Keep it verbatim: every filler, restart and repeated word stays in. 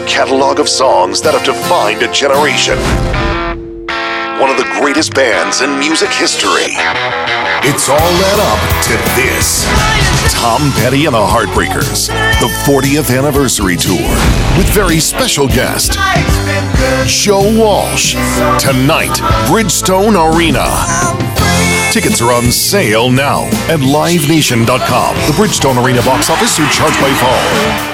catalog of songs that have defined a generation. One of the greatest bands in music history. It's all led up to this. Tom Petty and the Heartbreakers, the fortieth anniversary tour, with very special guest, Joe Walsh. Tonight, Bridgestone Arena. Tickets are on sale now at live nation dot com. The Bridgestone Arena box office, or charge by phone.